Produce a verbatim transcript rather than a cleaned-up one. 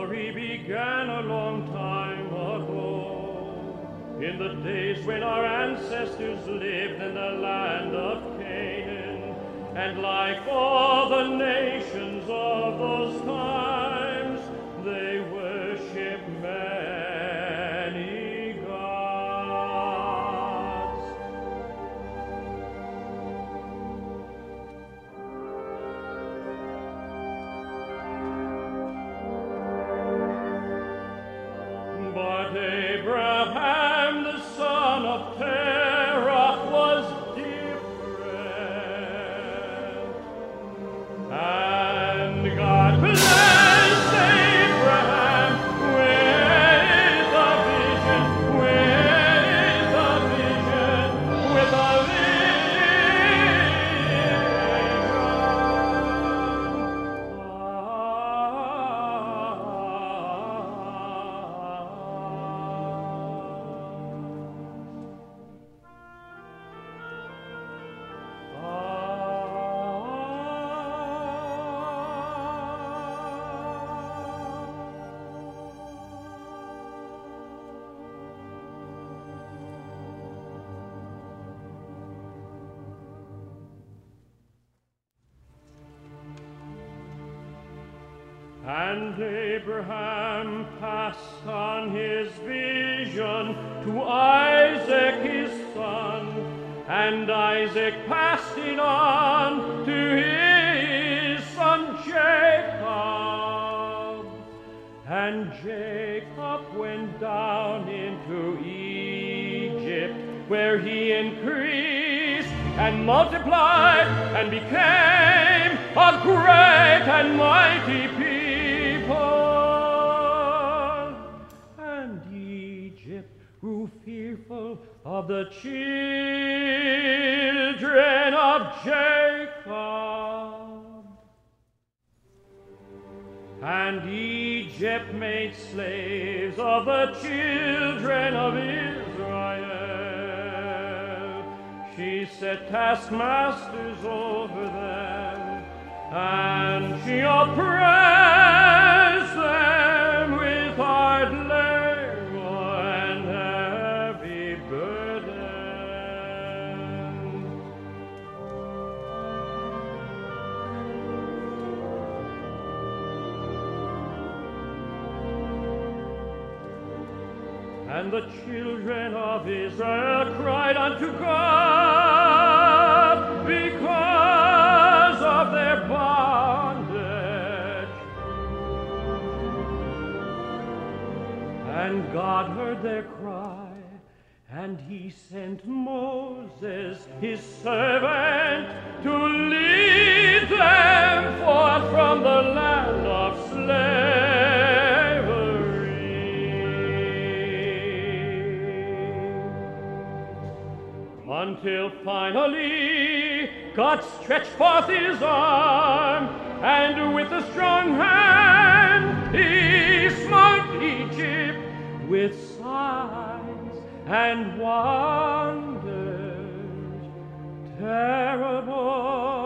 story began a long time ago, in the days when our ancestors lived in the land of Canaan, and like all the nations of those times, they worship many gods. But Abraham, the son of Terah, was different, and God blessed Abraham with a vision, with a vision, with a And Abraham passed on his vision to Isaac his son, and Isaac passed it on to his son Jacob. And Jacob went down into Egypt, where he increased and multiplied and became a great and mighty people. And Egypt grew fearful of the children of Jacob. And Egypt made slaves of the children of Israel. She set taskmasters over them, and she oppressed them with hard labor and heavy burden. And the children of Israel cried unto God because of their bondage. And God heard their cry, and he sent Moses, his servant, to lead them forth from the land of slavery, until finally God stretched forth his arm, and with a strong hand he smote Egypt with signs and wonders terrible.